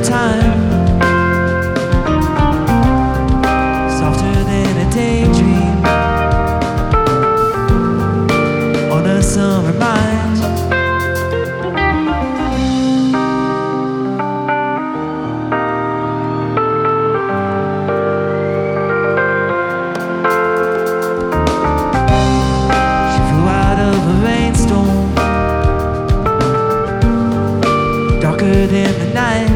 time, softer than a daydream on a summer mind. She flew out of a rainstorm, darker than the night.